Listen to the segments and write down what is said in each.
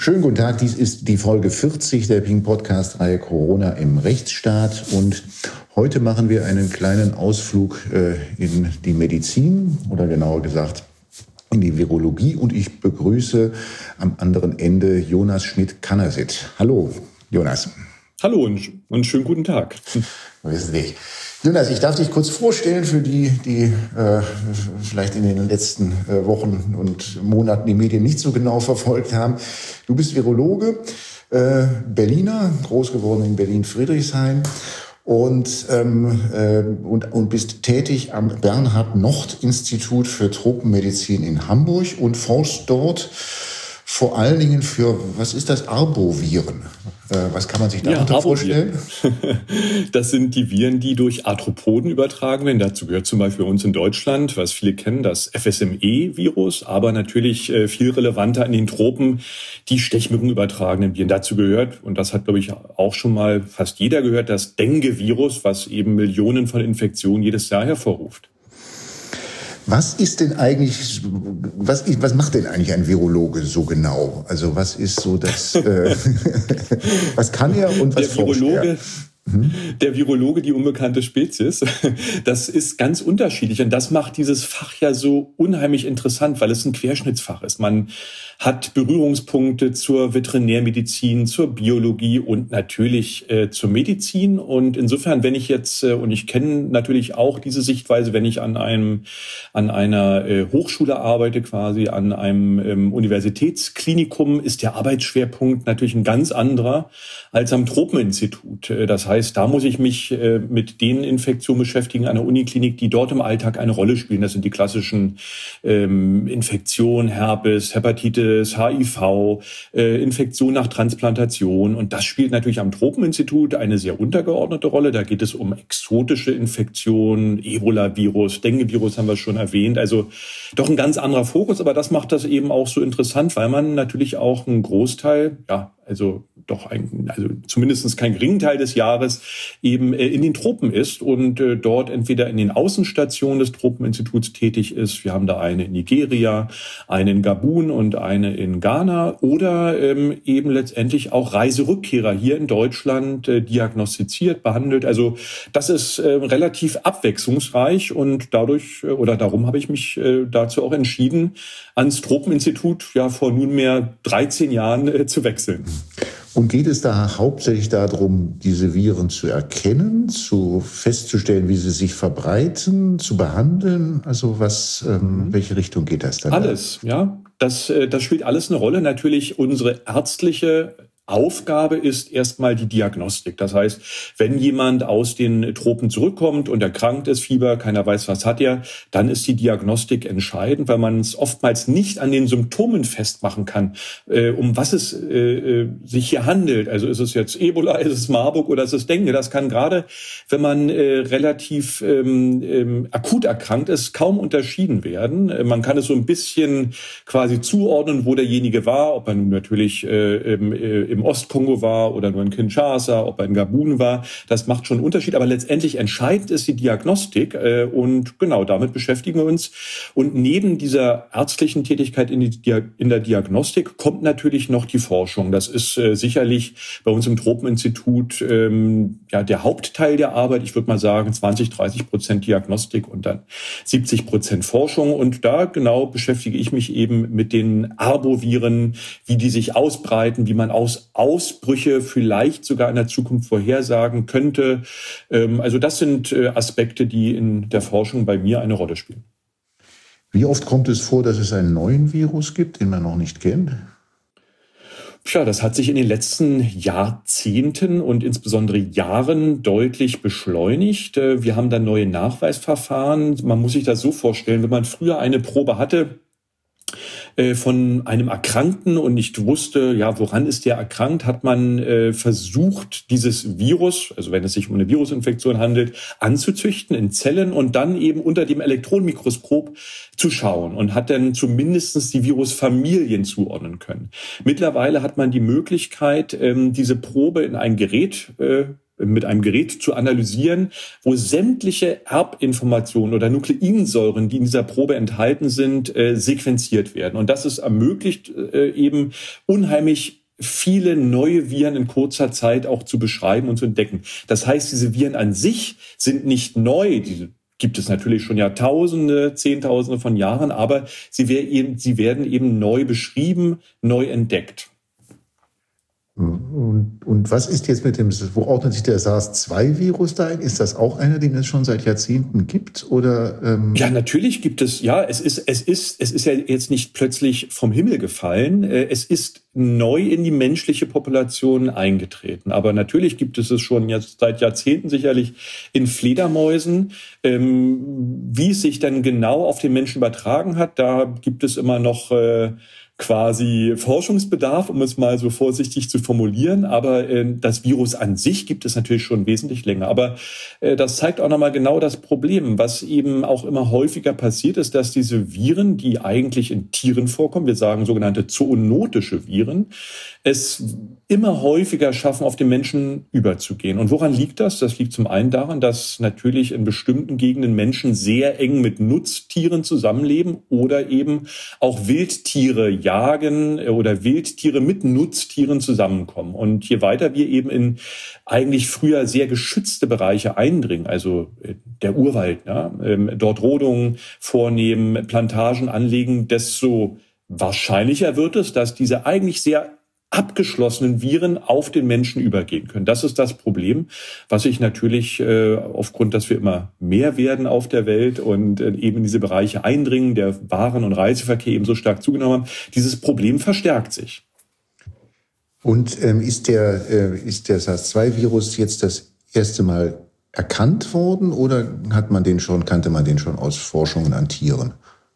Schönen guten Tag, dies ist die Folge 40 der Ping-Podcast-Reihe Corona im Rechtsstaat und heute machen wir einen kleinen Ausflug in die Medizin oder genauer gesagt in die Virologie und ich begrüße am anderen Ende Jonas Schmidt-Cannersit. Hallo, Jonas. Hallo und schönen guten Tag. Wissen dich. Jonas, ich darf dich kurz vorstellen für die vielleicht in den letzten Wochen und Monaten die Medien nicht so genau verfolgt haben. Du bist Virologe, Berliner, groß geworden in Berlin-Friedrichshain und bist tätig am Bernhard-Nocht-Institut für Tropenmedizin in Hamburg und forschst dort vor allen Dingen für, was ist das, Arboviren? Was kann man sich darunter vorstellen? Das sind die Viren, die durch Arthropoden übertragen werden. Dazu gehört zum Beispiel bei uns in Deutschland, was viele kennen, das FSME-Virus, aber natürlich viel relevanter in den Tropen die Stechmücken übertragenen Viren. Dazu gehört, und das hat, glaube ich, auch schon mal fast jeder gehört, das Dengue-Virus, was eben Millionen von Infektionen jedes Jahr hervorruft. Was ist denn eigentlich, was macht denn eigentlich ein Virologe so genau? Also was ist so das, was kann er und was forscht er? Der Virologe, die unbekannte Spezies, das ist ganz unterschiedlich. Und das macht dieses Fach ja so unheimlich interessant, weil es ein Querschnittsfach ist. Man hat Berührungspunkte zur Veterinärmedizin, zur Biologie und natürlich zur Medizin. Und insofern, wenn ich jetzt, und ich kenne natürlich auch diese Sichtweise, wenn ich an einer Hochschule arbeite, quasi an einem Universitätsklinikum, ist der Arbeitsschwerpunkt natürlich ein ganz anderer als am Tropeninstitut. Das heißt, da muss ich mich mit den Infektionen beschäftigen an der Uniklinik, die dort im Alltag eine Rolle spielen. Das sind die klassischen Infektionen, Herpes, Hepatitis, HIV, Infektion nach Transplantation. Und das spielt natürlich am Tropeninstitut eine sehr untergeordnete Rolle. Da geht es um exotische Infektionen, Ebola-Virus, Dengue-Virus haben wir schon erwähnt. Also doch ein ganz anderer Fokus, aber das macht das eben auch so interessant, weil man natürlich auch einen Großteil, zumindest keinen geringen Teil des Jahres eben in den Tropen ist und dort entweder in den Außenstationen des Tropeninstituts tätig ist. Wir haben da eine in Nigeria, eine in Gabun und eine in Ghana oder eben letztendlich auch Reiserückkehrer hier in Deutschland diagnostiziert, behandelt. Also das ist relativ abwechslungsreich und darum habe ich mich dazu auch entschieden, ans Tropeninstitut vor nunmehr 13 Jahren zu wechseln. Und geht es da hauptsächlich darum, diese Viren zu erkennen, festzustellen, wie sie sich verbreiten, zu behandeln? Also welche Richtung geht das dann? Alles, ja. Das spielt alles eine Rolle. Natürlich unsere ärztliche Aufgabe ist erstmal die Diagnostik. Das heißt, wenn jemand aus den Tropen zurückkommt und erkrankt ist, Fieber, keiner weiß, was hat er, dann ist die Diagnostik entscheidend, weil man es oftmals nicht an den Symptomen festmachen kann, um was es sich hier handelt. Also ist es jetzt Ebola, ist es Marburg oder ist es Dengue? Das kann gerade, wenn man relativ akut erkrankt ist, kaum unterschieden werden. Man kann es so ein bisschen quasi zuordnen, wo derjenige war, ob er nun natürlich im Ostkongo war oder nur in Kinshasa, ob er in Gabun war. Das macht schon einen Unterschied. Aber letztendlich entscheidend ist die Diagnostik. Und genau, damit beschäftigen wir uns. Und neben dieser ärztlichen Tätigkeit in der Diagnostik kommt natürlich noch die Forschung. Das ist sicherlich bei uns im Tropeninstitut der Hauptteil der Arbeit. Ich würde mal sagen 20-30% Diagnostik und dann 70% Forschung. Und da genau beschäftige ich mich eben mit den Arboviren, wie die sich ausbreiten, wie man Ausbrüche vielleicht sogar in der Zukunft vorhersagen könnte. Also das sind Aspekte, die in der Forschung bei mir eine Rolle spielen. Wie oft kommt es vor, dass es einen neuen Virus gibt, den man noch nicht kennt? Tja, das hat sich in den letzten Jahrzehnten und insbesondere Jahren deutlich beschleunigt. Wir haben da neue Nachweisverfahren. Man muss sich das so vorstellen, wenn man früher eine Probe hatte von einem Erkrankten und nicht wusste, woran ist der erkrankt, hat man versucht, dieses Virus, also wenn es sich um eine Virusinfektion handelt, anzuzüchten in Zellen und dann eben unter dem Elektronenmikroskop zu schauen und hat dann zumindest die Virusfamilien zuordnen können. Mittlerweile hat man die Möglichkeit, diese Probe in ein Gerät mit einem Gerät zu analysieren, wo sämtliche Erbinformationen oder Nukleinsäuren, die in dieser Probe enthalten sind, sequenziert werden. Und das ist ermöglicht eben unheimlich viele neue Viren in kurzer Zeit auch zu beschreiben und zu entdecken. Das heißt, diese Viren an sich sind nicht neu, diese gibt es natürlich schon Jahrtausende, Zehntausende von Jahren, aber sie werden eben neu beschrieben, neu entdeckt. Und was ist jetzt wo ordnet sich der SARS-2-Virus da ein? Ist das auch einer, den es schon seit Jahrzehnten gibt? Oder, Ja, natürlich gibt es, ja, es ist ja jetzt nicht plötzlich vom Himmel gefallen. Es ist neu in die menschliche Population eingetreten. Aber natürlich gibt es schon jetzt seit Jahrzehnten sicherlich in Fledermäusen. Wie es sich dann genau auf den Menschen übertragen hat, da gibt es immer noch quasi Forschungsbedarf, um es mal so vorsichtig zu formulieren. Aber das Virus an sich gibt es natürlich schon wesentlich länger. Aber das zeigt auch nochmal genau das Problem. Was eben auch immer häufiger passiert ist, dass diese Viren, die eigentlich in Tieren vorkommen, wir sagen sogenannte zoonotische Viren, es immer häufiger schaffen, auf den Menschen überzugehen. Und woran liegt das? Das liegt zum einen daran, dass natürlich in bestimmten Gegenden Menschen sehr eng mit Nutztieren zusammenleben oder eben auch Wildtiere jagen oder Wildtiere mit Nutztieren zusammenkommen. Und je weiter wir eben in eigentlich früher sehr geschützte Bereiche eindringen, also der Urwald, dort Rodungen vornehmen, Plantagen anlegen, desto wahrscheinlicher wird es, dass diese eigentlich sehr abgeschlossenen Viren auf den Menschen übergehen können. Das ist das Problem, was sich natürlich aufgrund, dass wir immer mehr werden auf der Welt und eben in diese Bereiche eindringen, der Waren- und Reiseverkehr eben so stark zugenommen haben, dieses Problem verstärkt sich. Und ist der SARS-2-Virus jetzt das erste Mal erkannt worden oder kannte man den schon aus Forschungen an Tieren?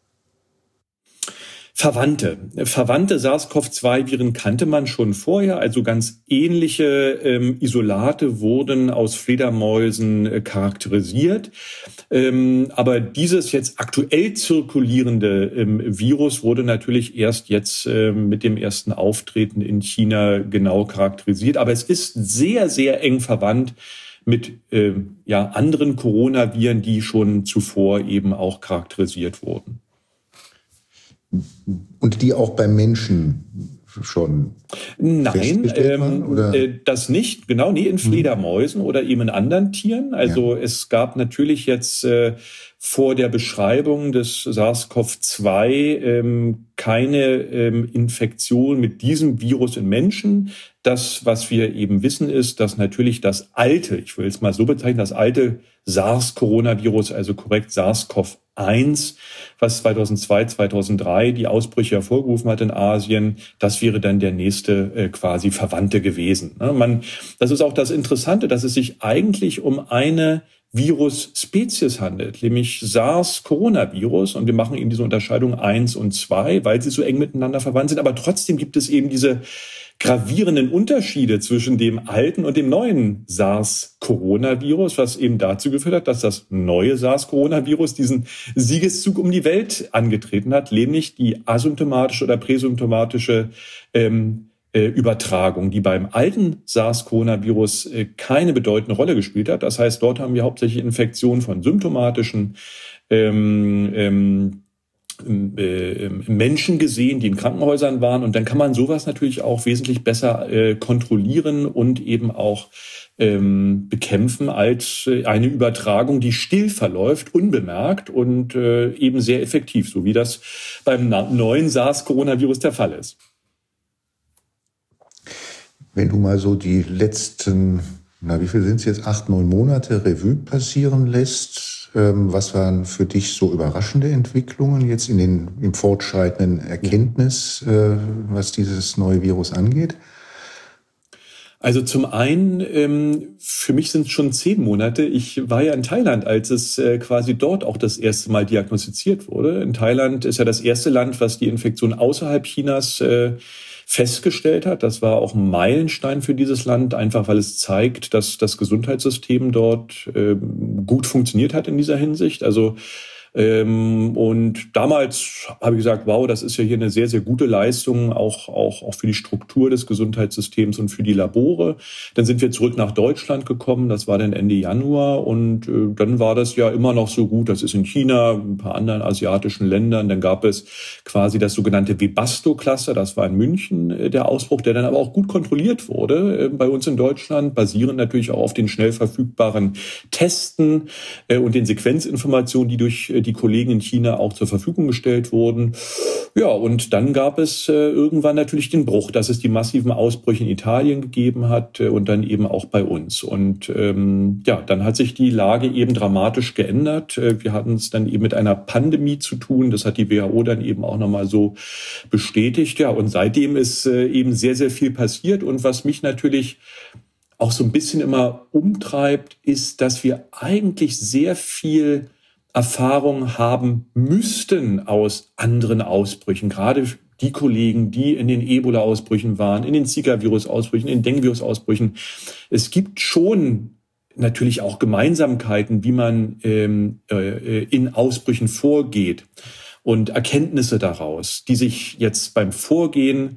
Verwandte SARS-CoV-2-Viren kannte man schon vorher, also ganz ähnliche Isolate wurden aus Fledermäusen charakterisiert. Aber dieses jetzt aktuell zirkulierende Virus wurde natürlich erst jetzt mit dem ersten Auftreten in China genau charakterisiert. Aber es ist sehr, sehr eng verwandt mit anderen Coronaviren, die schon zuvor eben auch charakterisiert wurden. Und die auch beim Menschen schon festgestellt waren? Oder? Das nicht, genau, nee, in Fledermäusen oder eben in anderen Tieren. Also es gab natürlich jetzt vor der Beschreibung des SARS-CoV-2 keine Infektion mit diesem Virus in Menschen. Das, was wir eben wissen, ist, dass natürlich das alte, ich will es mal so bezeichnen, das alte SARS-Coronavirus, also korrekt SARS-CoV-1, was 2002, 2003 die Ausbrüche hervorgerufen hat in Asien, das wäre dann der nächste quasi Verwandte gewesen. Das ist auch das Interessante, dass es sich eigentlich um eine Virus-Spezies handelt, nämlich SARS-Coronavirus. Und wir machen eben diese Unterscheidung 1 und 2, weil sie so eng miteinander verwandt sind. Aber trotzdem gibt es eben diese gravierenden Unterschiede zwischen dem alten und dem neuen SARS-Coronavirus, was eben dazu geführt hat, dass das neue SARS-Coronavirus diesen Siegeszug um die Welt angetreten hat, nämlich die asymptomatische oder präsymptomatische Übertragung, die beim alten SARS-Coronavirus keine bedeutende Rolle gespielt hat. Das heißt, dort haben wir hauptsächlich Infektionen von symptomatischen Menschen gesehen, die in Krankenhäusern waren. Und dann kann man sowas natürlich auch wesentlich besser kontrollieren und eben auch bekämpfen als eine Übertragung, die still verläuft, unbemerkt und eben sehr effektiv, so wie das beim neuen SARS-Coronavirus der Fall ist. Wenn du mal so die letzten, wie viel sind es jetzt, 8, 9 Monate Revue passieren lässt, was waren für dich so überraschende Entwicklungen jetzt im fortschreitenden Erkenntnis, was dieses neue Virus angeht? Also zum einen, für mich sind es schon 10 Monate. Ich war ja in Thailand, als es quasi dort auch das erste Mal diagnostiziert wurde. In Thailand ist ja das erste Land, was die Infektion außerhalb Chinas festgestellt hat. Das war auch ein Meilenstein für dieses Land, einfach weil es zeigt, dass das Gesundheitssystem dort gut funktioniert hat in dieser Hinsicht. Also Und damals habe ich gesagt, wow, das ist ja hier eine sehr, sehr gute Leistung, auch für die Struktur des Gesundheitssystems und für die Labore. Dann sind wir zurück nach Deutschland gekommen, das war dann Ende Januar und dann war das ja immer noch so gut. Das ist in China, ein paar anderen asiatischen Ländern. Dann gab es quasi das sogenannte Webasto-Cluster, das war in München der Ausbruch, der dann aber auch gut kontrolliert wurde bei uns in Deutschland, basierend natürlich auch auf den schnell verfügbaren Testen und den Sequenzinformationen, die durch die Kollegen in China auch zur Verfügung gestellt wurden. Ja, und dann gab es irgendwann natürlich den Bruch, dass es die massiven Ausbrüche in Italien gegeben hat und dann eben auch bei uns. Und dann hat sich die Lage eben dramatisch geändert. Wir hatten es dann eben mit einer Pandemie zu tun. Das hat die WHO dann eben auch nochmal so bestätigt. Ja, und seitdem ist eben sehr, sehr viel passiert. Und was mich natürlich auch so ein bisschen immer umtreibt, ist, dass wir eigentlich sehr viel Erfahrung haben müssten aus anderen Ausbrüchen. Gerade die Kollegen, die in den Ebola-Ausbrüchen waren, in den Zika-Virus-Ausbrüchen, in den Dengue-Virus-Ausbrüchen. Es gibt schon natürlich auch Gemeinsamkeiten, wie man in Ausbrüchen vorgeht und Erkenntnisse daraus, die sich jetzt beim Vorgehen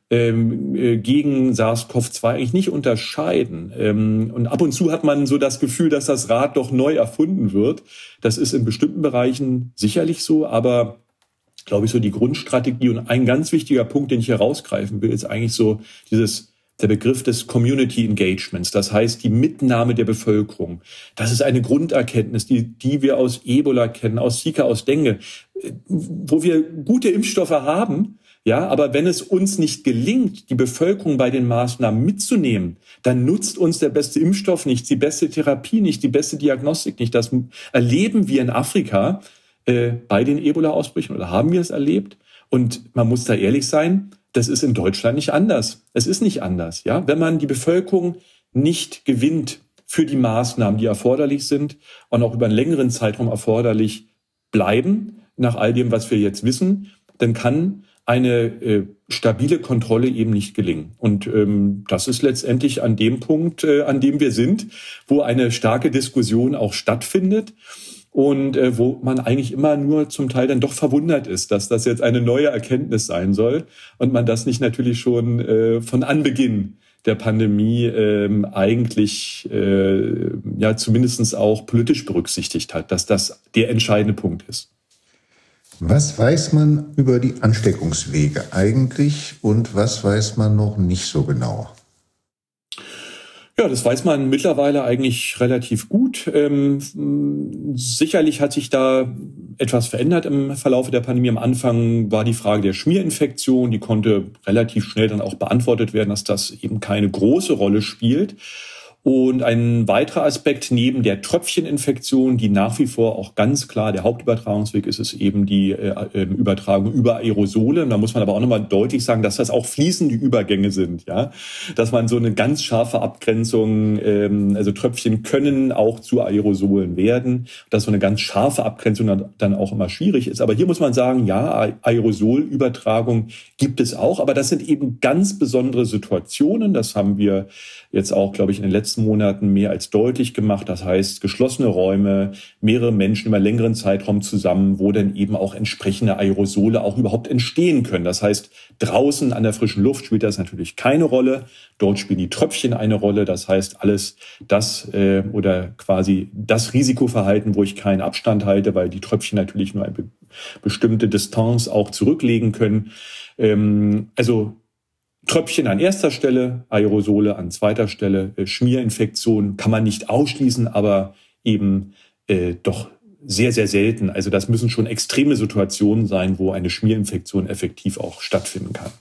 gegen SARS-CoV-2 eigentlich nicht unterscheiden. Und ab und zu hat man so das Gefühl, dass das Rad doch neu erfunden wird. Das ist in bestimmten Bereichen sicherlich so, aber glaube ich so die Grundstrategie und ein ganz wichtiger Punkt, den ich hier rausgreifen will, ist eigentlich so der Begriff des Community Engagements. Das heißt, die Mitnahme der Bevölkerung. Das ist eine Grunderkenntnis, die wir aus Ebola kennen, aus Zika, aus Dengue, wo wir gute Impfstoffe haben. Ja, aber wenn es uns nicht gelingt, die Bevölkerung bei den Maßnahmen mitzunehmen, dann nutzt uns der beste Impfstoff nicht, die beste Therapie nicht, die beste Diagnostik nicht. Das erleben wir in Afrika bei den Ebola-Ausbrüchen oder haben wir es erlebt. Und man muss da ehrlich sein, das ist in Deutschland nicht anders. Es ist nicht anders. Ja, wenn man die Bevölkerung nicht gewinnt für die Maßnahmen, die erforderlich sind und auch über einen längeren Zeitraum erforderlich bleiben, nach all dem, was wir jetzt wissen, dann kann eine stabile Kontrolle eben nicht gelingen. Und das ist letztendlich an dem Punkt, an dem wir sind, wo eine starke Diskussion auch stattfindet und wo man eigentlich immer nur zum Teil dann doch verwundert ist, dass das jetzt eine neue Erkenntnis sein soll und man das nicht natürlich schon von Anbeginn der Pandemie eigentlich zumindest auch politisch berücksichtigt hat, dass das der entscheidende Punkt ist. Was weiß man über die Ansteckungswege eigentlich und was weiß man noch nicht so genau? Ja, das weiß man mittlerweile eigentlich relativ gut. Sicherlich hat sich da etwas verändert im Verlauf der Pandemie. Am Anfang war die Frage der Schmierinfektion, die konnte relativ schnell dann auch beantwortet werden, dass das eben keine große Rolle spielt. Und ein weiterer Aspekt neben der Tröpfcheninfektion, die nach wie vor auch ganz klar der Hauptübertragungsweg ist, ist eben die Übertragung über Aerosole. Und da muss man aber auch nochmal deutlich sagen, dass das auch fließende Übergänge sind, ja, dass man so eine ganz scharfe Abgrenzung, also Tröpfchen können auch zu Aerosolen werden, dass so eine ganz scharfe Abgrenzung dann auch immer schwierig ist. Aber hier muss man sagen, ja, Aerosolübertragung gibt es auch, aber das sind eben ganz besondere Situationen. Das haben wir jetzt auch, glaube ich, in den letzten Monaten mehr als deutlich gemacht. Das heißt, geschlossene Räume, mehrere Menschen über einen längeren Zeitraum zusammen, wo dann eben auch entsprechende Aerosole auch überhaupt entstehen können. Das heißt, draußen an der frischen Luft spielt das natürlich keine Rolle. Dort spielen die Tröpfchen eine Rolle. Das heißt, alles das oder quasi das Risikoverhalten, wo ich keinen Abstand halte, weil die Tröpfchen natürlich nur eine bestimmte Distanz auch zurücklegen können. Also Tröpfchen an erster Stelle, Aerosole an zweiter Stelle, Schmierinfektion kann man nicht ausschließen, aber eben doch sehr, sehr selten. Also das müssen schon extreme Situationen sein, wo eine Schmierinfektion effektiv auch stattfinden kann.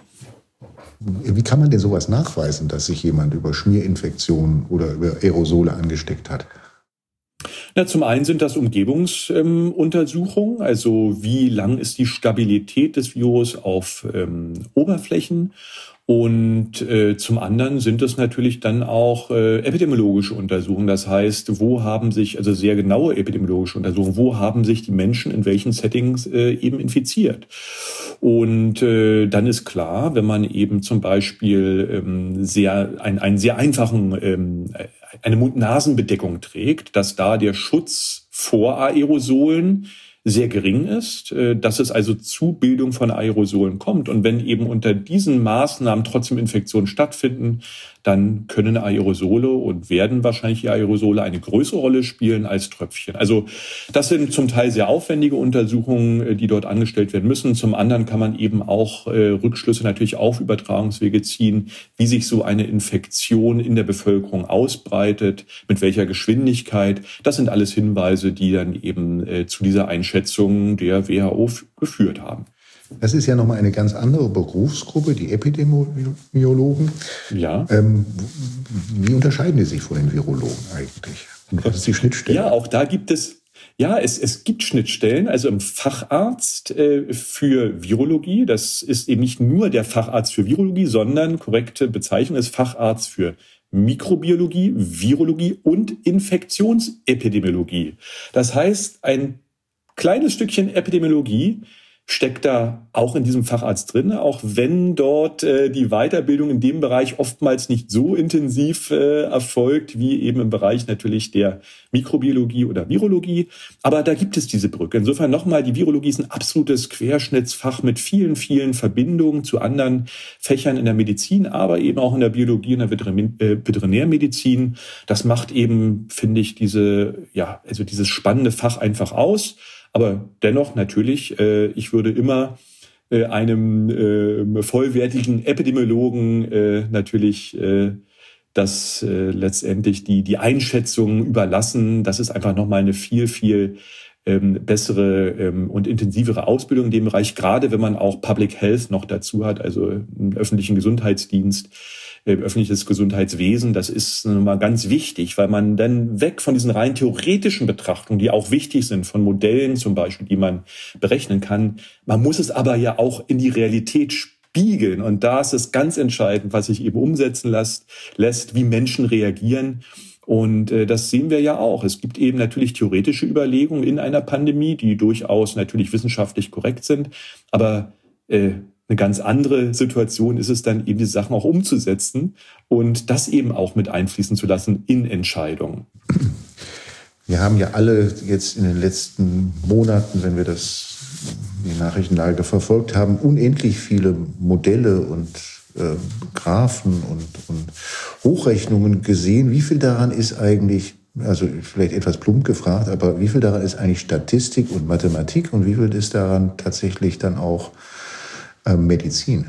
Wie kann man denn sowas nachweisen, dass sich jemand über Schmierinfektionen oder über Aerosole angesteckt hat? Ja, zum einen sind das Umgebungsuntersuchungen, also wie lang ist die Stabilität des Virus auf Oberflächen. Und zum anderen sind es natürlich dann auch epidemiologische Untersuchungen. Das heißt, wo haben sich, also sehr genaue epidemiologische Untersuchungen, wo haben sich die Menschen in welchen Settings eben infiziert. Und dann ist klar, wenn man eben zum Beispiel einen sehr einfachen eine Mund-Nasen-Bedeckung trägt, dass da der Schutz vor Aerosolen sehr gering ist, dass es also zu Bildung von Aerosolen kommt. Und wenn eben unter diesen Maßnahmen trotzdem Infektionen stattfinden, dann können Aerosole und werden wahrscheinlich die Aerosole eine größere Rolle spielen als Tröpfchen. Also das sind zum Teil sehr aufwendige Untersuchungen, die dort angestellt werden müssen. Zum anderen kann man eben auch Rückschlüsse natürlich auf Übertragungswege ziehen, wie sich so eine Infektion in der Bevölkerung ausbreitet, mit welcher Geschwindigkeit. Das sind alles Hinweise, die dann eben zu dieser Einschätzung der WHO geführt haben. Das ist ja nochmal eine ganz andere Berufsgruppe, die Epidemiologen. Ja. Wie unterscheiden die sich von den Virologen eigentlich? Und was ist die Schnittstelle? Ja, auch da gibt es, es gibt Schnittstellen. Also im Facharzt für Virologie, das ist eben nicht nur der Facharzt für Virologie, sondern korrekte Bezeichnung ist Facharzt für Mikrobiologie, Virologie und Infektionsepidemiologie. Das heißt, ein kleines Stückchen Epidemiologie steckt da auch in diesem Facharzt drin, auch wenn dort die Weiterbildung in dem Bereich oftmals nicht so intensiv erfolgt, wie eben im Bereich natürlich der Mikrobiologie oder Virologie. Aber da gibt es diese Brücke. Insofern nochmal, die Virologie ist ein absolutes Querschnittsfach mit vielen, vielen Verbindungen zu anderen Fächern in der Medizin, aber eben auch in der Biologie und der Veterinärmedizin. Das macht eben, finde ich, dieses spannende Fach einfach aus. Aber dennoch natürlich, ich würde immer einem vollwertigen Epidemiologen natürlich letztendlich die Einschätzung überlassen. Das ist einfach nochmal eine viel, viel bessere und intensivere Ausbildung in dem Bereich, gerade wenn man auch Public Health noch dazu hat, also einen öffentlichen Gesundheitsdienst, öffentliches Gesundheitswesen. Das ist nochmal ganz wichtig, weil man dann weg von diesen rein theoretischen Betrachtungen, die auch wichtig sind, von Modellen zum Beispiel, die man berechnen kann. Man muss es aber ja auch in die Realität spiegeln. Und da ist es ganz entscheidend, was sich eben umsetzen lässt, wie Menschen reagieren. Und das sehen wir ja auch. Es gibt eben natürlich theoretische Überlegungen in einer Pandemie, die durchaus natürlich wissenschaftlich korrekt sind. Aber eine ganz andere Situation ist es dann eben, die Sachen auch umzusetzen und das eben auch mit einfließen zu lassen in Entscheidungen. Wir haben ja alle jetzt in den letzten Monaten, wenn wir die Nachrichtenlage verfolgt haben, unendlich viele Modelle und Graphen und Hochrechnungen gesehen. Wie viel daran ist eigentlich, also vielleicht etwas plump gefragt, aber wie viel daran ist eigentlich Statistik und Mathematik und wie viel ist daran tatsächlich dann auch Medizin?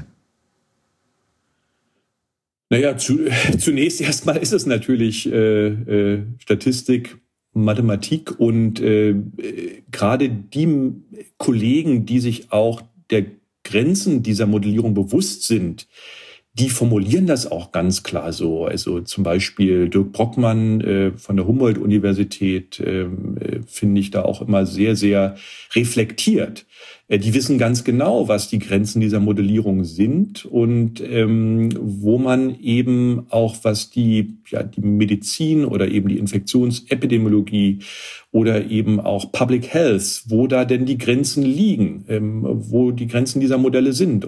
Naja, zunächst erstmal ist es natürlich Statistik, Mathematik und gerade die Kollegen, die sich auch der Grenzen dieser Modellierung bewusst sind, die formulieren das auch ganz klar so. Also zum Beispiel Dirk Brockmann von der Humboldt-Universität finde ich da auch immer sehr, sehr reflektiert. Die wissen ganz genau, was die Grenzen dieser Modellierung sind und wo man eben auch, was die Medizin oder eben die Infektionsepidemiologie oder eben auch Public Health, wo da denn die Grenzen liegen, wo die Grenzen dieser Modelle sind.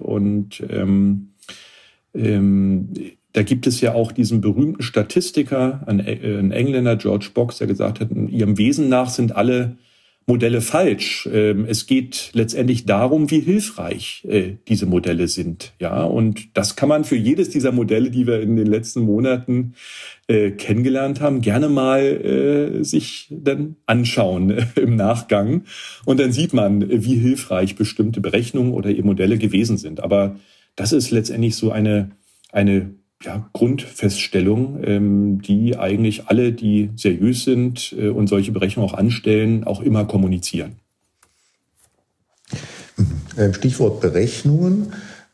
Da gibt es ja auch diesen berühmten Statistiker, ein Engländer, George Box, der gesagt hat, in ihrem Wesen nach sind alle Modelle falsch. Es geht letztendlich darum, wie hilfreich diese Modelle sind. Ja, und das kann man für jedes dieser Modelle, die wir in den letzten Monaten kennengelernt haben, gerne mal sich dann anschauen im Nachgang. Und dann sieht man, wie hilfreich bestimmte Berechnungen oder eben Modelle gewesen sind. Aber das ist letztendlich so eine Grundfeststellung, die eigentlich alle, die seriös sind und solche Berechnungen auch anstellen, auch immer kommunizieren. Stichwort Berechnungen.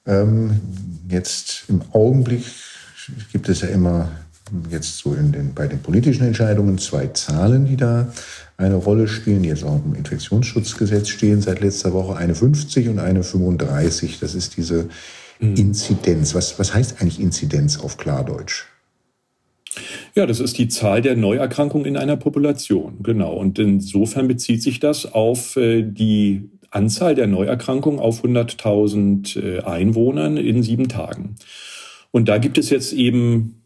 Jetzt im Augenblick gibt es ja immer jetzt so bei den politischen Entscheidungen 2 Zahlen, die da eine Rolle spielen, die jetzt auch im Infektionsschutzgesetz stehen seit letzter Woche, eine 50 und eine 35. Das ist diese Inzidenz. Was heißt eigentlich Inzidenz auf Klardeutsch? Ja, das ist die Zahl der Neuerkrankungen in einer Population, genau. Und insofern bezieht sich das auf die Anzahl der Neuerkrankungen auf 100.000 Einwohnern in 7 Tagen. Und da gibt es jetzt eben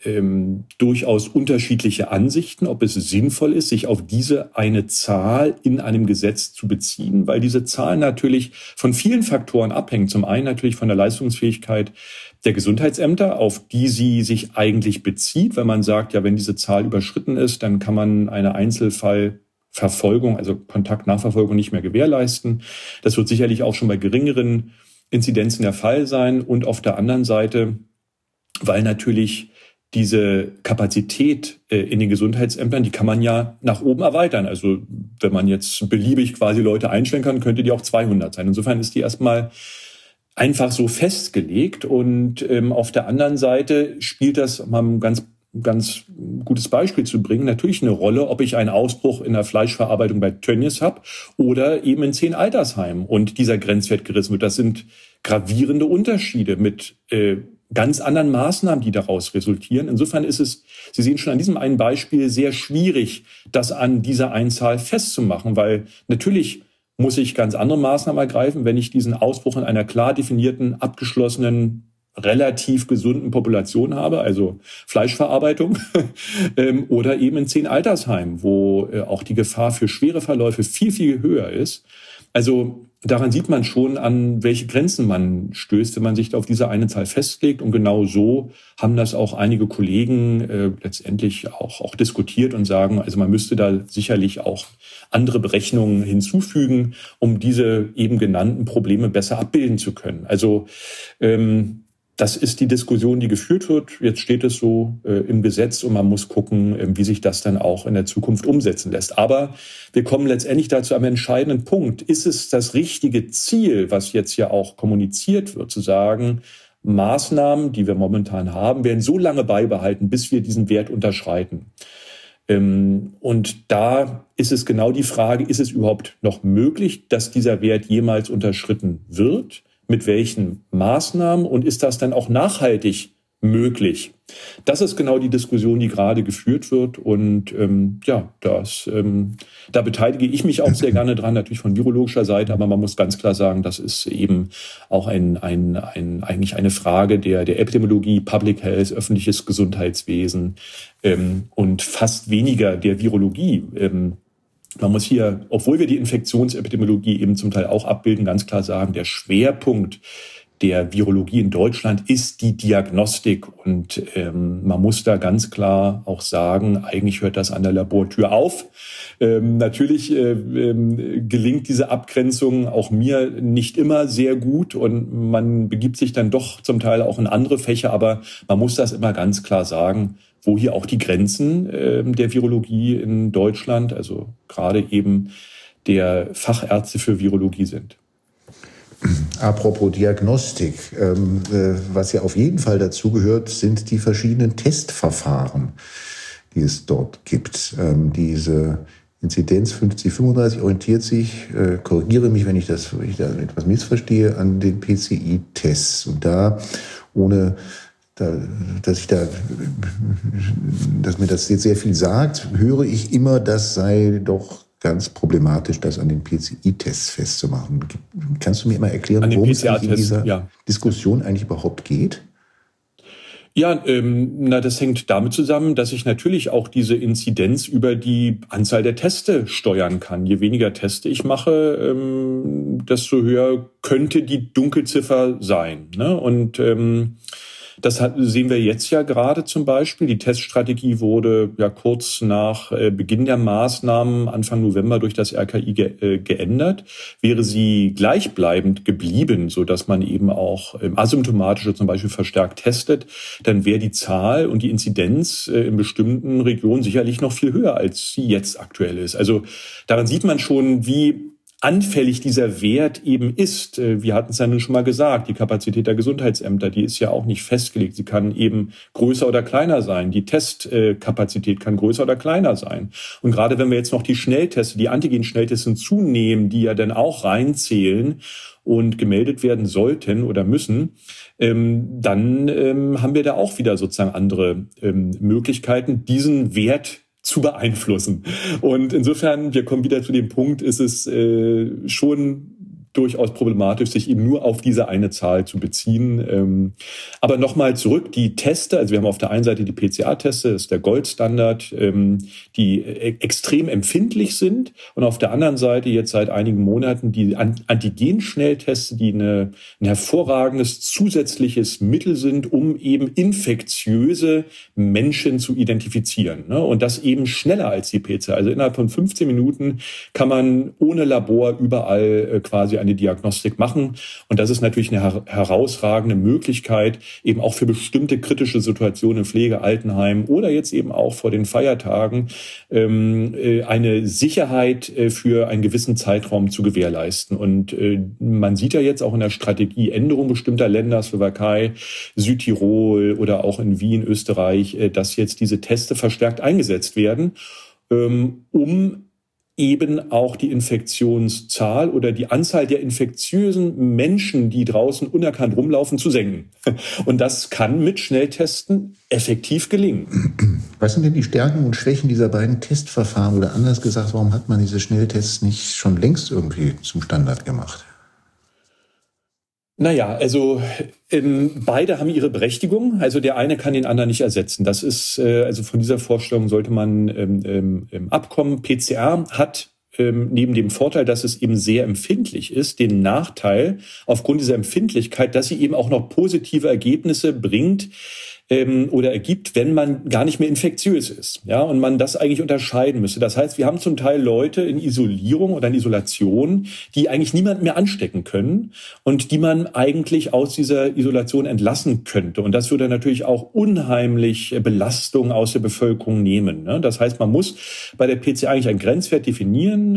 durchaus unterschiedliche Ansichten, ob es sinnvoll ist, sich auf diese eine Zahl in einem Gesetz zu beziehen, weil diese Zahl natürlich von vielen Faktoren abhängt. Zum einen natürlich von der Leistungsfähigkeit der Gesundheitsämter, auf die sie sich eigentlich bezieht, weil man sagt, ja, wenn diese Zahl überschritten ist, dann kann man eine Einzelfallverfolgung, also Kontaktnachverfolgung nicht mehr gewährleisten. Das wird sicherlich auch schon bei geringeren Inzidenzen der Fall sein. Und auf der anderen Seite, weil natürlich diese Kapazität in den Gesundheitsämtern, die kann man ja nach oben erweitern. Also wenn man jetzt beliebig quasi Leute einstellen kann, könnte die auch 200 sein. Insofern ist die erstmal einfach so festgelegt. Und auf der anderen Seite spielt das, mal ein ganz gutes Beispiel zu bringen, natürlich eine Rolle, ob ich einen Ausbruch in der Fleischverarbeitung bei Tönnies habe oder eben in 10 Altersheimen und dieser Grenzwert gerissen wird. Das sind gravierende Unterschiede mit ganz anderen Maßnahmen, die daraus resultieren. Insofern ist es, Sie sehen schon an diesem einen Beispiel, sehr schwierig, das an dieser Einzahl festzumachen, weil natürlich muss ich ganz andere Maßnahmen ergreifen, wenn ich diesen Ausbruch in einer klar definierten, abgeschlossenen, relativ gesunden Population habe, also Fleischverarbeitung, oder eben in 10 Altersheimen, wo auch die Gefahr für schwere Verläufe viel, viel höher ist. Also daran sieht man schon, an welche Grenzen man stößt, wenn man sich auf diese eine Zahl festlegt. Und genau so haben das auch einige Kollegen letztendlich auch diskutiert und sagen, also man müsste da sicherlich auch andere Berechnungen hinzufügen, um diese eben genannten Probleme besser abbilden zu können. Also das ist die Diskussion, die geführt wird. Jetzt steht es so im Gesetz und man muss gucken, wie sich das dann auch in der Zukunft umsetzen lässt. Aber wir kommen letztendlich dazu am entscheidenden Punkt. Ist es das richtige Ziel, was jetzt ja auch kommuniziert wird, zu sagen, Maßnahmen, die wir momentan haben, werden so lange beibehalten, bis wir diesen Wert unterschreiten? Und da ist es genau die Frage, ist es überhaupt noch möglich, dass dieser Wert jemals unterschritten wird? Mit welchen Maßnahmen und ist das dann auch nachhaltig möglich? Das ist genau die Diskussion, die gerade geführt wird und da beteilige ich mich auch sehr gerne dran, natürlich von virologischer Seite, aber man muss ganz klar sagen, das ist eben auch eigentlich eine Frage der Epidemiologie, Public Health, öffentliches Gesundheitswesen und fast weniger der Virologie. Man muss hier, obwohl wir die Infektionsepidemiologie eben zum Teil auch abbilden, ganz klar sagen, der Schwerpunkt der Virologie in Deutschland ist die Diagnostik. Und man muss da ganz klar auch sagen, eigentlich hört das an der Labortür auf. Natürlich gelingt diese Abgrenzung auch mir nicht immer sehr gut und man begibt sich dann doch zum Teil auch in andere Fächer. Aber man muss das immer ganz klar sagen, wo hier auch die Grenzen der Virologie in Deutschland, also gerade eben der Fachärzte für Virologie sind. Apropos Diagnostik, was ja auf jeden Fall dazugehört, sind die verschiedenen Testverfahren, die es dort gibt. Diese Inzidenz 50-35 orientiert sich, korrigiere mich, wenn ich da etwas missverstehe, an den PCI-Tests. Und da, ohne dass mir das jetzt sehr viel sagt, höre ich immer, das sei doch ganz problematisch, das an den PCI-Tests festzumachen. Kannst du mir mal erklären, worum es in dieser Diskussion eigentlich überhaupt geht? Ja, das hängt damit zusammen, dass ich natürlich auch diese Inzidenz über die Anzahl der Teste steuern kann. Je weniger Teste ich mache, desto höher könnte die Dunkelziffer sein, ne? Und das sehen wir jetzt ja gerade zum Beispiel. Die Teststrategie wurde ja kurz nach Beginn der Maßnahmen Anfang November durch das RKI geändert. Wäre sie gleichbleibend geblieben, so dass man eben auch asymptomatische zum Beispiel verstärkt testet, dann wäre die Zahl und die Inzidenz in bestimmten Regionen sicherlich noch viel höher, als sie jetzt aktuell ist. Also daran sieht man schon, wie anfällig dieser Wert eben ist. Wir hatten es ja nun schon mal gesagt, die Kapazität der Gesundheitsämter, die ist ja auch nicht festgelegt. Sie kann eben größer oder kleiner sein. Die Testkapazität kann größer oder kleiner sein. Und gerade wenn wir jetzt noch die Schnelltests, die Antigen-Schnelltests hinzunehmen, die ja dann auch reinzählen und gemeldet werden sollten oder müssen, dann haben wir da auch wieder sozusagen andere Möglichkeiten, diesen Wert zu beeinflussen. Und insofern, wir kommen wieder zu dem Punkt, ist es schon durchaus problematisch, sich eben nur auf diese eine Zahl zu beziehen. Aber nochmal zurück, die Teste, also wir haben auf der einen Seite die PCR-Teste, das ist der Goldstandard, die extrem empfindlich sind, und auf der anderen Seite jetzt seit einigen Monaten die Antigen-Schnelltests, die ein hervorragendes zusätzliches Mittel sind, um eben infektiöse Menschen zu identifizieren. Ne? Und das eben schneller als die PCR. Also innerhalb von 15 Minuten kann man ohne Labor überall quasi eine Diagnostik machen. Und das ist natürlich eine herausragende Möglichkeit, eben auch für bestimmte kritische Situationen in Pflege, Altenheim oder jetzt eben auch vor den Feiertagen eine Sicherheit für einen gewissen Zeitraum zu gewährleisten. Und man sieht ja jetzt auch in der Strategieänderung bestimmter Länder, Slowakei, Südtirol oder auch in Wien, Österreich, dass jetzt diese Teste verstärkt eingesetzt werden, um eben auch die Infektionszahl oder die Anzahl der infektiösen Menschen, die draußen unerkannt rumlaufen, zu senken. Und das kann mit Schnelltesten effektiv gelingen. Was sind denn die Stärken und Schwächen dieser beiden Testverfahren? Oder anders gesagt, warum hat man diese Schnelltests nicht schon längst irgendwie zum Standard gemacht? Naja, also beide haben ihre Berechtigung. Also der eine kann den anderen nicht ersetzen. Das ist, also von dieser Vorstellung sollte man abkommen. PCR hat neben dem Vorteil, dass es eben sehr empfindlich ist, den Nachteil aufgrund dieser Empfindlichkeit, dass sie eben auch noch positive Ergebnisse bringt oder ergibt, wenn man gar nicht mehr infektiös ist. Ja, und man das eigentlich unterscheiden müsste. Das heißt, wir haben zum Teil Leute in Isolierung oder in Isolation, die eigentlich niemanden mehr anstecken können und die man eigentlich aus dieser Isolation entlassen könnte. Und das würde natürlich auch unheimlich Belastung aus der Bevölkerung nehmen. Ne? Das heißt, man muss bei der PCR eigentlich einen Grenzwert definieren.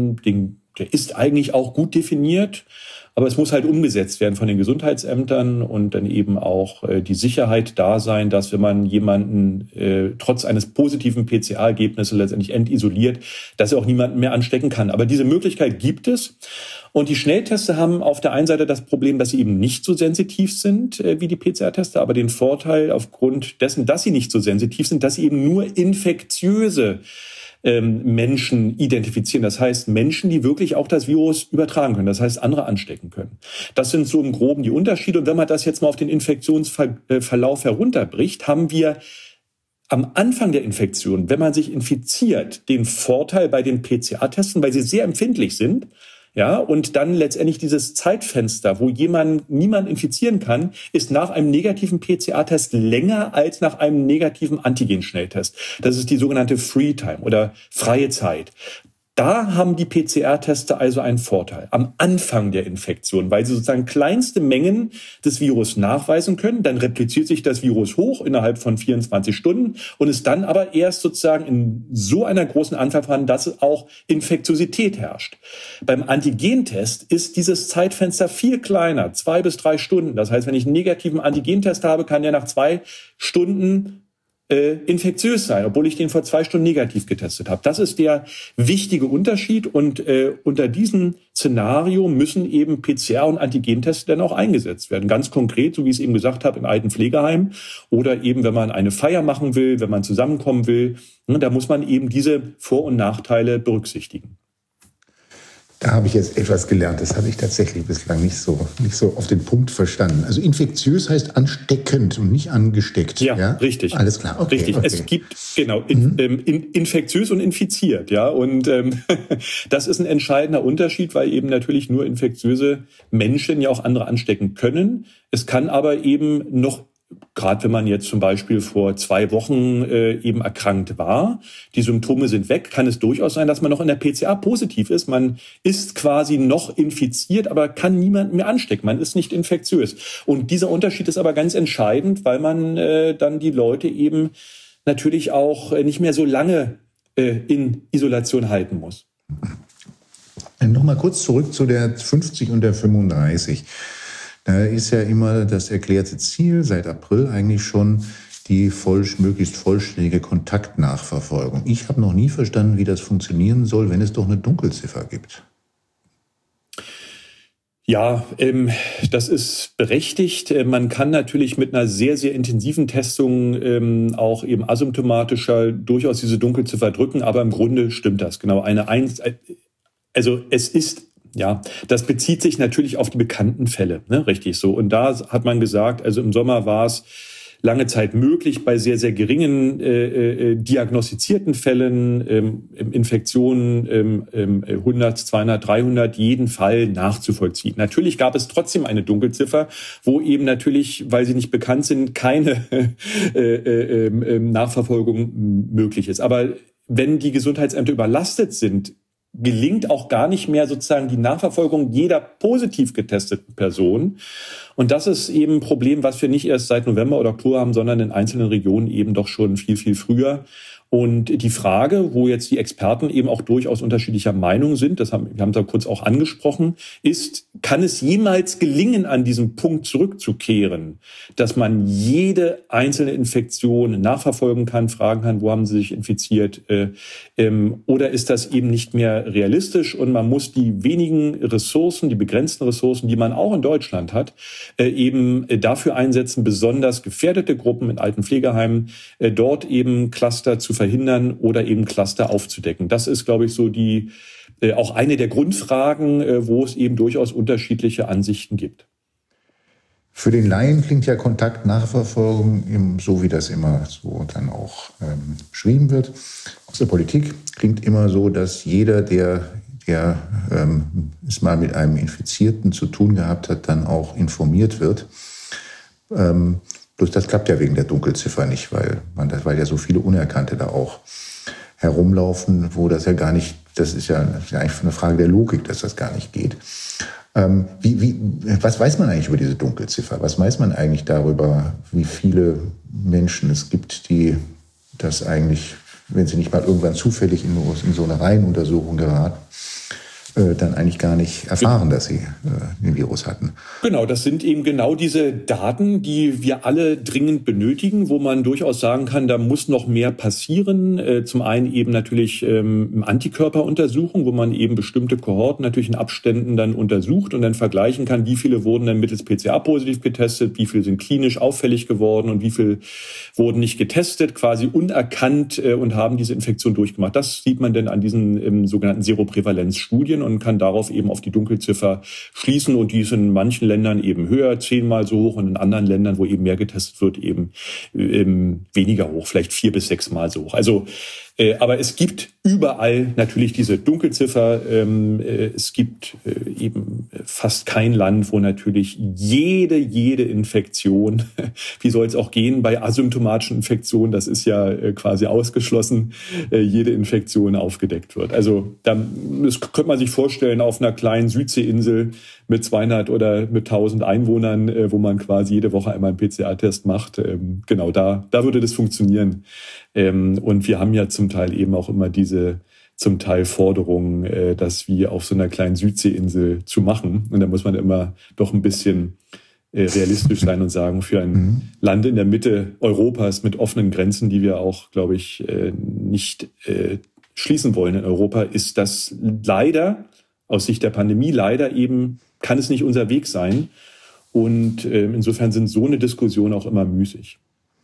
Der ist eigentlich auch gut definiert. Aber es muss halt umgesetzt werden von den Gesundheitsämtern und dann eben auch die Sicherheit da sein, dass wenn man jemanden trotz eines positiven PCR-Ergebnisses letztendlich entisoliert, dass er auch niemanden mehr anstecken kann. Aber diese Möglichkeit gibt es. Und die Schnellteste haben auf der einen Seite das Problem, dass sie eben nicht so sensitiv sind wie die PCR-Teste, aber den Vorteil aufgrund dessen, dass sie nicht so sensitiv sind, dass sie eben nur infektiöse Menschen identifizieren. Das heißt, Menschen, die wirklich auch das Virus übertragen können. Das heißt, andere anstecken können. Das sind so im Groben die Unterschiede. Und wenn man das jetzt mal auf den Infektionsverlauf herunterbricht, haben wir am Anfang der Infektion, wenn man sich infiziert, den Vorteil bei den PCR-Testen, weil sie sehr empfindlich sind. Ja, und dann letztendlich dieses Zeitfenster, wo niemand infizieren kann, ist nach einem negativen PCR-Test länger als nach einem negativen Antigen-Schnelltest. Das ist die sogenannte Free Time oder freie Zeit. Da haben die PCR-Teste also einen Vorteil am Anfang der Infektion, weil sie sozusagen kleinste Mengen des Virus nachweisen können. Dann repliziert sich das Virus hoch innerhalb von 24 Stunden und ist dann aber erst sozusagen in so einer großen Anzahl vorhanden, dass auch Infektiosität herrscht. Beim Antigentest ist dieses Zeitfenster viel kleiner, 2 bis 3 Stunden. Das heißt, wenn ich einen negativen Antigentest habe, kann der nach 2 Stunden infektiös sein, obwohl ich den vor 2 Stunden negativ getestet habe. Das ist der wichtige Unterschied und unter diesem Szenario müssen eben PCR- und Antigentests dann auch eingesetzt werden. Ganz konkret, so wie ich es eben gesagt habe, im alten Pflegeheim oder eben, wenn man eine Feier machen will, wenn man zusammenkommen will, da muss man eben diese Vor- und Nachteile berücksichtigen. Da habe ich jetzt etwas gelernt. Das habe ich tatsächlich bislang nicht so auf den Punkt verstanden. Also infektiös heißt ansteckend und nicht angesteckt. Ja, richtig. Alles klar. Okay, richtig. Okay. Es gibt, genau, infektiös und infiziert. Ja, und das ist ein entscheidender Unterschied, weil eben natürlich nur infektiöse Menschen ja auch andere anstecken können. Es kann aber eben noch, gerade wenn man jetzt zum Beispiel vor 2 Wochen eben erkrankt war, die Symptome sind weg, kann es durchaus sein, dass man noch in der PCR positiv ist. Man ist quasi noch infiziert, aber kann niemanden mehr anstecken. Man ist nicht infektiös. Und dieser Unterschied ist aber ganz entscheidend, weil man dann die Leute eben natürlich auch nicht mehr so lange in Isolation halten muss. Nochmal kurz zurück zu der 50 und der 35. Da ist ja immer das erklärte Ziel, seit April eigentlich schon, die möglichst vollständige Kontaktnachverfolgung. Ich habe noch nie verstanden, wie das funktionieren soll, wenn es doch eine Dunkelziffer gibt. Ja, das ist berechtigt. Man kann natürlich mit einer sehr, sehr intensiven Testung auch eben asymptomatischer durchaus diese Dunkelziffer drücken, aber im Grunde stimmt das. Genau, also es ist Ja, das bezieht sich natürlich auf die bekannten Fälle, ne? Richtig so. Und da hat man gesagt, also im Sommer war es lange Zeit möglich, bei sehr, sehr geringen diagnostizierten Fällen, Infektionen 100, 200, 300 jeden Fall nachzuvollziehen. Natürlich gab es trotzdem eine Dunkelziffer, wo eben natürlich, weil sie nicht bekannt sind, keine Nachverfolgung möglich ist. Aber wenn die Gesundheitsämter überlastet sind, gelingt auch gar nicht mehr sozusagen die Nachverfolgung jeder positiv getesteten Person. Und das ist eben ein Problem, was wir nicht erst seit November oder Oktober haben, sondern in einzelnen Regionen eben doch schon viel, viel früher. Und die Frage, wo jetzt die Experten eben auch durchaus unterschiedlicher Meinung sind, wir haben da kurz auch angesprochen, ist, kann es jemals gelingen, an diesem Punkt zurückzukehren, dass man jede einzelne Infektion nachverfolgen kann, fragen kann, wo haben sie sich infiziert, oder ist das eben nicht mehr realistisch und man muss die wenigen Ressourcen, die begrenzten Ressourcen, die man auch in Deutschland hat, eben dafür einsetzen, besonders gefährdete Gruppen in alten Pflegeheimen, dort eben Cluster zu verhindern oder eben Cluster aufzudecken. Das ist, glaube ich, so auch eine der Grundfragen, wo es eben durchaus unterschiedliche Ansichten gibt. Für den Laien klingt ja Kontaktnachverfolgung, so wie das immer so dann auch beschrieben wird. Aus der Politik klingt immer so, dass jeder, der es mal mit einem Infizierten zu tun gehabt hat, dann auch informiert wird. Bloß das klappt ja wegen der Dunkelziffer nicht, weil ja so viele Unerkannte da auch herumlaufen, wo das ja gar nicht, das ist ja eigentlich eine Frage der Logik, dass das gar nicht geht. Was weiß man eigentlich über diese Dunkelziffer? Was weiß man eigentlich darüber, wie viele Menschen es gibt, die das eigentlich, wenn sie nicht mal irgendwann zufällig in so eine Reihenuntersuchung geraten, dann eigentlich gar nicht erfahren, dass sie den Virus hatten. Genau, das sind eben genau diese Daten, die wir alle dringend benötigen, wo man durchaus sagen kann, da muss noch mehr passieren. Zum einen eben natürlich Antikörperuntersuchung, wo man eben bestimmte Kohorten natürlich in Abständen dann untersucht und dann vergleichen kann, wie viele wurden dann mittels PCR positiv getestet, wie viele sind klinisch auffällig geworden und wie viele wurden nicht getestet, quasi unerkannt und haben diese Infektion durchgemacht. Das sieht man dann an diesen sogenannten Seroprävalenzstudien und kann darauf eben auf die Dunkelziffer schließen. Und die ist in manchen Ländern eben höher, 10-mal so hoch und in anderen Ländern, wo eben mehr getestet wird, eben weniger hoch, vielleicht 4- bis 6-mal so hoch. Also aber es gibt überall natürlich diese Dunkelziffer. Es gibt eben fast kein Land, wo natürlich jede Infektion, wie soll es auch gehen bei asymptomatischen Infektionen, das ist ja quasi ausgeschlossen, jede Infektion aufgedeckt wird. Also das könnte man sich vorstellen auf einer kleinen Südseeinsel mit 200 oder mit 1000 Einwohnern, wo man quasi jede Woche einmal einen PCR-Test macht. Genau, da würde das funktionieren. Und wir haben ja zum Teil eben auch immer diese zum Teil Forderungen, das wie auf so einer kleinen Südseeinsel zu machen. Und da muss man immer doch ein bisschen realistisch sein und sagen, für ein Land in der Mitte Europas mit offenen Grenzen, die wir auch, glaube ich, nicht schließen wollen in Europa, ist das leider, aus Sicht der Pandemie leider eben, kann es nicht unser Weg sein. Und insofern sind so eine Diskussion auch immer müßig.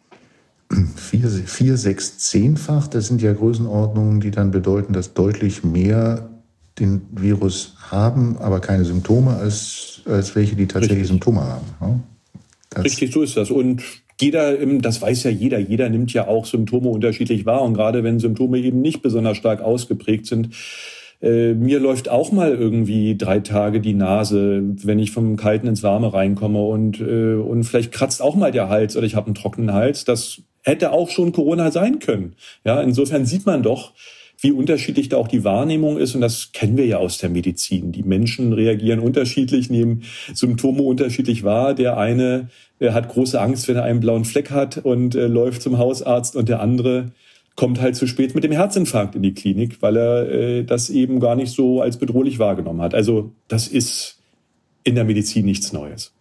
4, 6, 10-fach, das sind ja Größenordnungen, die dann bedeuten, dass deutlich mehr den Virus haben, aber keine Symptome, als welche, die tatsächlich Richtig. Symptome haben. Richtig, so ist das. Und das weiß ja jeder nimmt ja auch Symptome unterschiedlich wahr. Und gerade wenn Symptome eben nicht besonders stark ausgeprägt sind, mir läuft auch mal irgendwie 3 Tage die Nase, wenn ich vom Kalten ins Warme reinkomme und vielleicht kratzt auch mal der Hals oder ich habe einen trockenen Hals. Das hätte auch schon Corona sein können. Ja, insofern sieht man doch, wie unterschiedlich da auch die Wahrnehmung ist. Und das kennen wir ja aus der Medizin. Die Menschen reagieren unterschiedlich, nehmen Symptome unterschiedlich wahr. Der eine hat große Angst, wenn er einen blauen Fleck hat und läuft zum Hausarzt. Und der andere kommt halt zu spät mit dem Herzinfarkt in die Klinik, weil er das eben gar nicht so als bedrohlich wahrgenommen hat. Also das ist in der Medizin nichts Neues.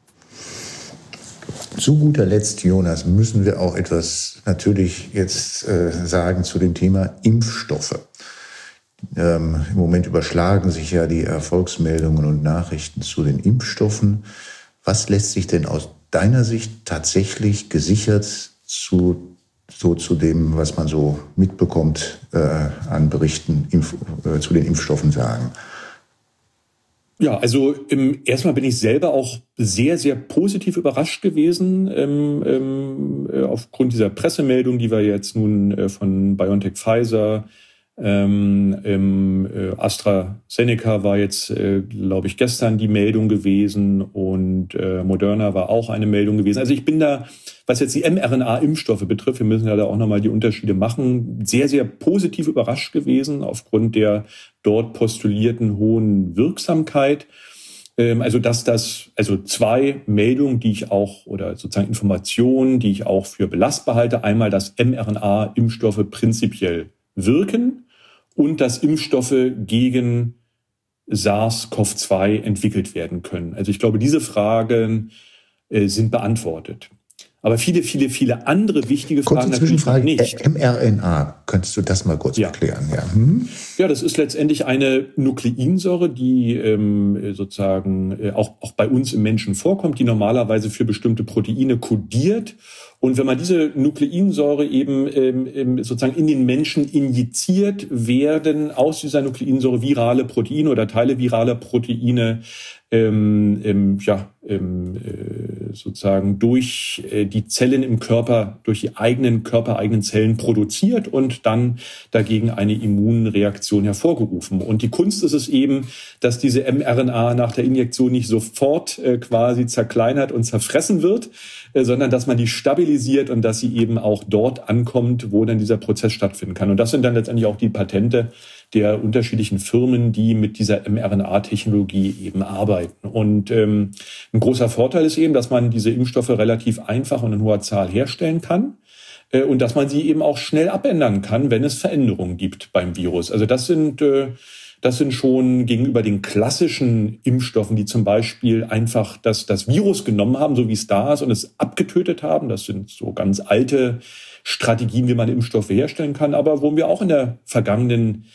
Zu guter Letzt, Jonas, müssen wir auch etwas natürlich jetzt sagen zu dem Thema Impfstoffe. Im Moment überschlagen sich ja die Erfolgsmeldungen und Nachrichten zu den Impfstoffen. Was lässt sich denn aus deiner Sicht tatsächlich gesichert zu dem, was man so mitbekommt an Berichten zu den Impfstoffen sagen? Ja, also erstmal bin ich selber auch sehr, sehr positiv überrascht gewesen aufgrund dieser Pressemeldung, die wir jetzt nun von BioNTech Pfizer, AstraZeneca war jetzt, glaube ich, gestern die Meldung gewesen und Moderna war auch eine Meldung gewesen. Also ich bin da, was jetzt die mRNA-Impfstoffe betrifft, wir müssen ja da auch nochmal die Unterschiede machen, sehr, sehr positiv überrascht gewesen aufgrund der dort postulierten hohen Wirksamkeit. Also zwei Meldungen, die ich auch, oder sozusagen Informationen, die ich auch für belastbar halte. Einmal, dass mRNA-Impfstoffe prinzipiell wirken und dass Impfstoffe gegen SARS-CoV-2 entwickelt werden können. Also ich glaube, diese Fragen sind beantwortet. Aber viele andere wichtige Fragen natürlich nicht. mRNA, könntest du das mal kurz erklären? Ja. Ja, das ist letztendlich eine Nukleinsäure, die sozusagen auch bei uns im Menschen vorkommt, die normalerweise für bestimmte Proteine kodiert. Und wenn man diese Nukleinsäure eben sozusagen in den Menschen injiziert, werden aus dieser Nukleinsäure virale Proteine oder Teile viraler Proteine sozusagen durch die Zellen im Körper, durch die körpereigenen Zellen produziert und dann dagegen eine Immunreaktion hervorgerufen. Und die Kunst ist es eben, dass diese mRNA nach der Injektion nicht sofort quasi zerkleinert und zerfressen wird, sondern dass man die stabilisiert und dass sie eben auch dort ankommt, wo dann dieser Prozess stattfinden kann. Und das sind dann letztendlich auch die Patente der unterschiedlichen Firmen, die mit dieser mRNA-Technologie eben arbeiten. Und ein großer Vorteil ist eben, dass man diese Impfstoffe relativ einfach und in hoher Zahl herstellen kann und dass man sie eben auch schnell abändern kann, wenn es Veränderungen gibt beim Virus. Also das sind schon gegenüber den klassischen Impfstoffen, die zum Beispiel einfach das Virus genommen haben, so wie es da ist, und es abgetötet haben. Das sind so ganz alte Strategien, wie man Impfstoffe herstellen kann, aber wo wir auch in den vergangenen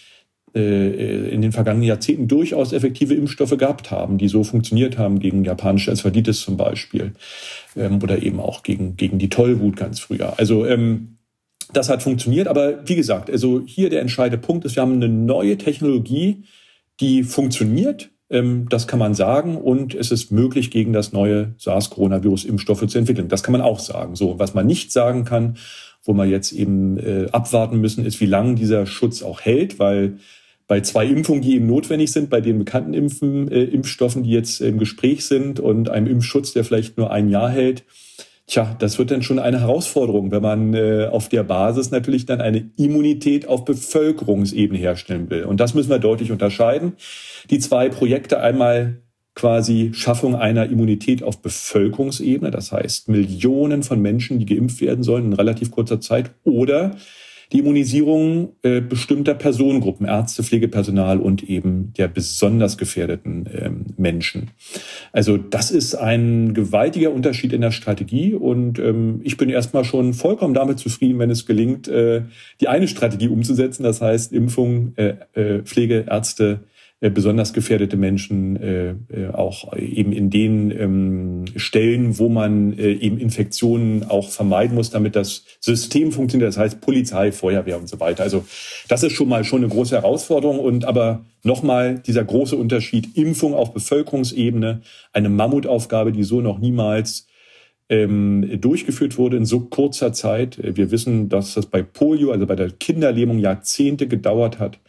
Jahrzehnten durchaus effektive Impfstoffe gehabt haben, die so funktioniert haben gegen japanische Enzephalitis zum Beispiel oder eben auch gegen die Tollwut ganz früher. Also das hat funktioniert, aber wie gesagt, also hier der entscheidende Punkt ist, wir haben eine neue Technologie, die funktioniert, das kann man sagen, und es ist möglich, gegen das neue SARS-Coronavirus Impfstoffe zu entwickeln. Das kann man auch sagen. So, was man nicht sagen kann, wo wir jetzt eben abwarten müssen, ist, wie lange dieser Schutz auch hält, weil bei 2 Impfungen, die eben notwendig sind, bei den bekannten Impfstoffen, die jetzt im Gespräch sind, und einem Impfschutz, der vielleicht nur 1 Jahr hält, das wird dann schon eine Herausforderung, wenn man auf der Basis natürlich dann eine Immunität auf Bevölkerungsebene herstellen will. Und das müssen wir deutlich unterscheiden. Die 2 Projekte, einmal quasi Schaffung einer Immunität auf Bevölkerungsebene, das heißt Millionen von Menschen, die geimpft werden sollen in relativ kurzer Zeit, oder die Immunisierung bestimmter Personengruppen, Ärzte, Pflegepersonal und eben der besonders gefährdeten Menschen. Also das ist ein gewaltiger Unterschied in der Strategie, und ich bin erstmal schon vollkommen damit zufrieden, wenn es gelingt, die eine Strategie umzusetzen, das heißt Impfung, Pflege, Ärzte, besonders gefährdete Menschen, auch eben in den Stellen, wo man eben Infektionen auch vermeiden muss, damit das System funktioniert, das heißt Polizei, Feuerwehr und so weiter. Also das ist schon eine große Herausforderung, aber nochmal dieser große Unterschied, Impfung auf Bevölkerungsebene, eine Mammutaufgabe, die so noch niemals durchgeführt wurde in so kurzer Zeit. Wir wissen, dass das bei Polio, also bei der Kinderlähmung, Jahrzehnte gedauert hat.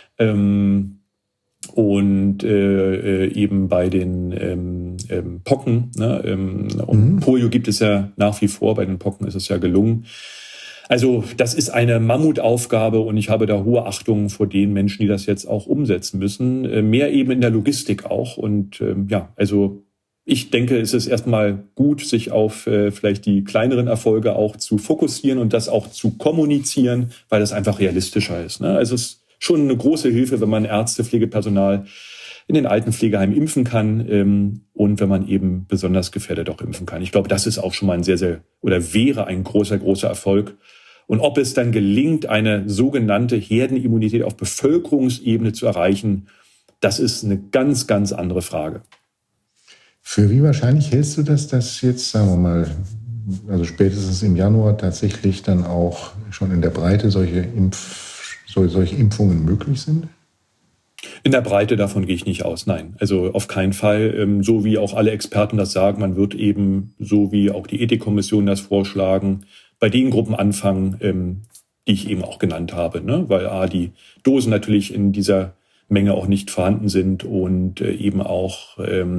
Und eben bei den Pocken, und Polio gibt es ja nach wie vor, bei den Pocken ist es ja gelungen. Also das ist eine Mammutaufgabe, und ich habe da hohe Achtung vor den Menschen, die das jetzt auch umsetzen müssen, mehr eben in der Logistik auch. Und also ich denke, es ist erstmal gut, sich auf vielleicht die kleineren Erfolge auch zu fokussieren und das auch zu kommunizieren, weil das einfach realistischer ist. Ne? Also es ist schon eine große Hilfe, wenn man Ärzte, Pflegepersonal in den Altenpflegeheimen impfen kann und wenn man eben besonders gefährdet auch impfen kann. Ich glaube, das ist auch schon mal ein wäre ein großer Erfolg. Und ob es dann gelingt, eine sogenannte Herdenimmunität auf Bevölkerungsebene zu erreichen, das ist eine ganz, ganz andere Frage. Für wie wahrscheinlich hältst du das, dass jetzt, sagen wir mal, also spätestens im Januar tatsächlich dann auch schon in der Breite solche Impfungen möglich sind? In der Breite davon gehe ich nicht aus, nein. Also auf keinen Fall. So wie auch alle Experten das sagen, man wird eben, so wie auch die Ethikkommission das vorschlagen, bei den Gruppen anfangen, die ich eben auch genannt habe, ne? Weil die Dosen natürlich in dieser Menge auch nicht vorhanden sind und eben auch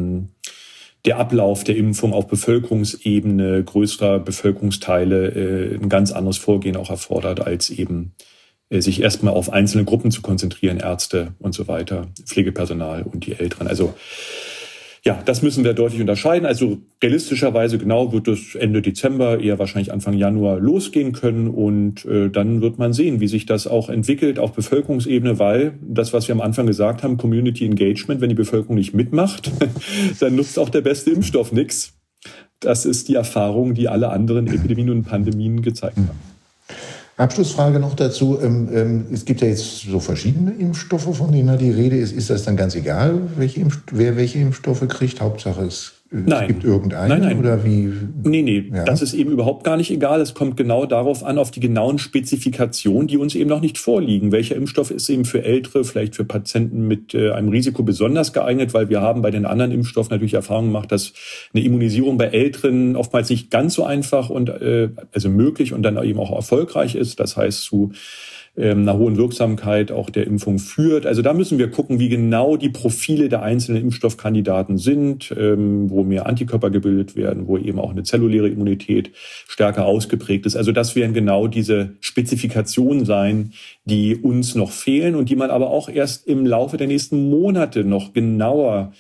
der Ablauf der Impfung auf Bevölkerungsebene größerer Bevölkerungsteile ein ganz anderes Vorgehen auch erfordert, als eben sich erstmal auf einzelne Gruppen zu konzentrieren, Ärzte und so weiter, Pflegepersonal und die Älteren. Also ja, das müssen wir deutlich unterscheiden. Also realistischerweise genau wird es Ende Dezember, eher wahrscheinlich Anfang Januar losgehen können. Und dann wird man sehen, wie sich das auch entwickelt auf Bevölkerungsebene, weil das, was wir am Anfang gesagt haben, Community Engagement, wenn die Bevölkerung nicht mitmacht, dann nutzt auch der beste Impfstoff nichts. Das ist die Erfahrung, die alle anderen Epidemien und Pandemien gezeigt haben. Abschlussfrage noch dazu. Es gibt ja jetzt so verschiedene Impfstoffe, von denen da die Rede ist. Ist das dann ganz egal, wer welche Impfstoffe kriegt? Hauptsache es gibt irgendeinen? Nein. Oder wie? Nee, ja. Das ist eben überhaupt gar nicht egal. Es kommt genau darauf an, auf die genauen Spezifikationen, die uns eben noch nicht vorliegen. Welcher Impfstoff ist eben für Ältere, vielleicht für Patienten mit einem Risiko besonders geeignet, weil wir haben bei den anderen Impfstoffen natürlich Erfahrung gemacht, dass eine Immunisierung bei Älteren oftmals nicht ganz so einfach und also möglich und dann eben auch erfolgreich ist. Das heißt, zu einer hohen Wirksamkeit auch der Impfung führt. Also da müssen wir gucken, wie genau die Profile der einzelnen Impfstoffkandidaten sind, wo mehr Antikörper gebildet werden, wo eben auch eine zelluläre Immunität stärker ausgeprägt ist. Also das werden genau diese Spezifikationen sein, die uns noch fehlen und die man aber auch erst im Laufe der nächsten Monate noch genauer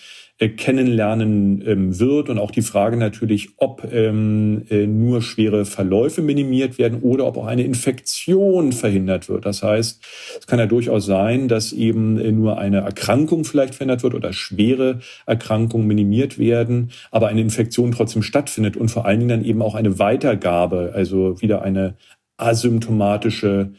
kennenlernen wird und auch die Frage natürlich, ob nur schwere Verläufe minimiert werden oder ob auch eine Infektion verhindert wird. Das heißt, es kann ja durchaus sein, dass eben nur eine Erkrankung vielleicht verhindert wird oder schwere Erkrankungen minimiert werden, aber eine Infektion trotzdem stattfindet und vor allen Dingen dann eben auch eine Weitergabe, also wieder eine asymptomatische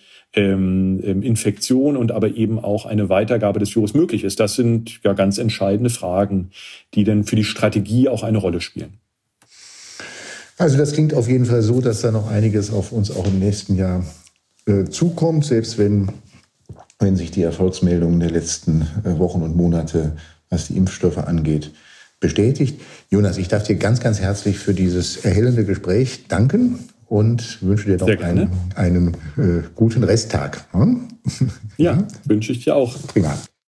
Infektion und aber eben auch eine Weitergabe des Virus möglich ist. Das sind ja ganz entscheidende Fragen, die dann für die Strategie auch eine Rolle spielen. Also das klingt auf jeden Fall so, dass da noch einiges auf uns auch im nächsten Jahr zukommt, selbst wenn sich die Erfolgsmeldungen der letzten Wochen und Monate, was die Impfstoffe angeht, bestätigt. Jonas, ich darf dir ganz, ganz herzlich für dieses erhellende Gespräch danken. Und wünsche dir noch einen guten Resttag. Ja, wünsche ich dir auch. Prima.